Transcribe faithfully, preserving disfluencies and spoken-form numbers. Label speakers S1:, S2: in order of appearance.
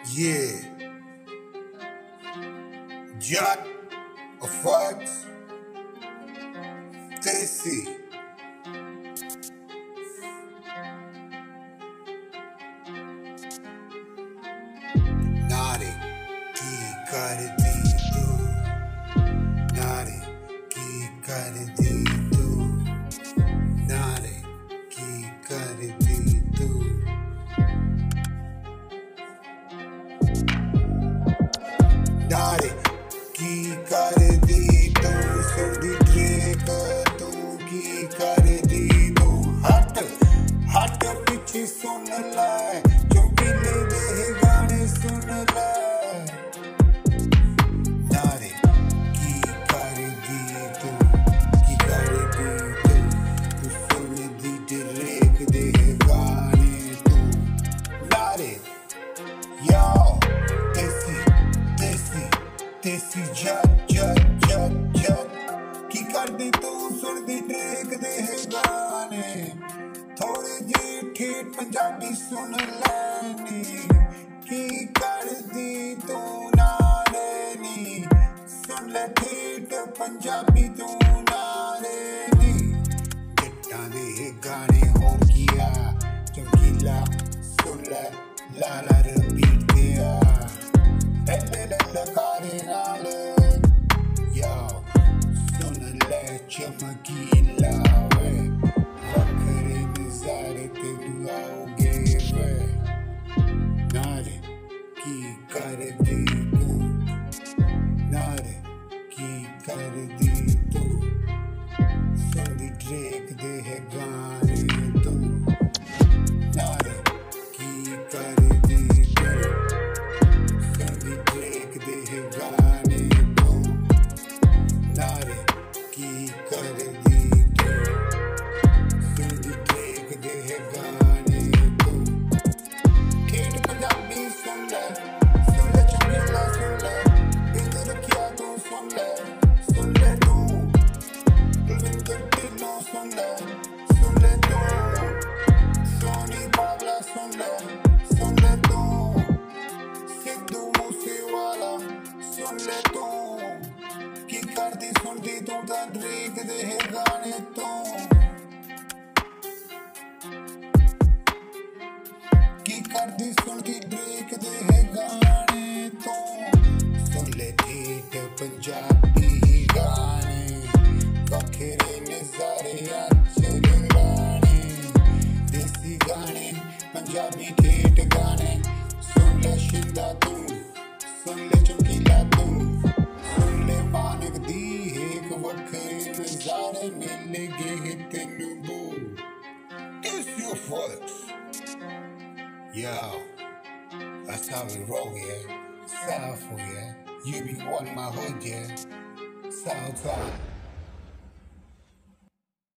S1: Yeah, Jack of Fox, Stacy. Naughty, की कर दी तू, naughty, की कर दी तू, naughty, की कर दी तू. Naughty, की कर दी तू, सुधी ट्रेक तू, की कर दी तू. हट हट पिछे सुन ले, चौकीले दे गाने सुन ले. Naughty, की कर दी तू, की कर दी तू, तू सुन दी ट्रेक दे गाने तू. Naughty, yo, Desi, Desi, Desi Jack, Jack, Jack, Jack. की कर दी तू सुन दी ट्रेक दे गाने, थोड़े जे ठेठ पंजाबी सुन लैनी. की कर दी तू नारे नी, सुन ले ठेठ पंजाबी तू नारे नी. जट्टां दे गाने होर किया चमकीला सुन ले, लाला रिपीट ते आ ले ले लकारे नाल. Yo, सुन ले चमकीला वे, वखरे नज़ारे ते दुआओगे वे. Naughty, की कर दी तू, naughty, की कर दी तू, सुन दी ट्रेक दे गाने तू. Naughty, की कर दी तू, सुन दी ट्रेक दे गाने तू. Naughty, की कर दी तू, सुन दी ट्रेक दे गाने तू. ठेठ पंजाबी सुन ले, सुन ले चंगेला सुन ले, बिंद रखिया तू सुन ले, सुन ले तू. कुलविंदर ढिल्लों सुन ले, सुन ले तू. सोनी बाबला सुन ले, सुन ले तू. सिद्धू मूसेवाला सुन ले तू. की करदी सुनदी तू तां ड्रेक दे गाने तू. की करदी सुनदी ड्रेक दे गाने तू. सुन ले ठेठ पंजाबी गाने, वखरे नज़ारे अच दे गाने. देसी गाने पंजाबी ठेठ गाने, सुन ले शिंदा तू, सुन ले चमकीला तू, सुन ले मानक दी एक वखरे नज़ारे मिलगे तेनू बू. It's your fault. Yo, that's how we roll, yeah. South, yeah. You be one my hood, yeah. Southside.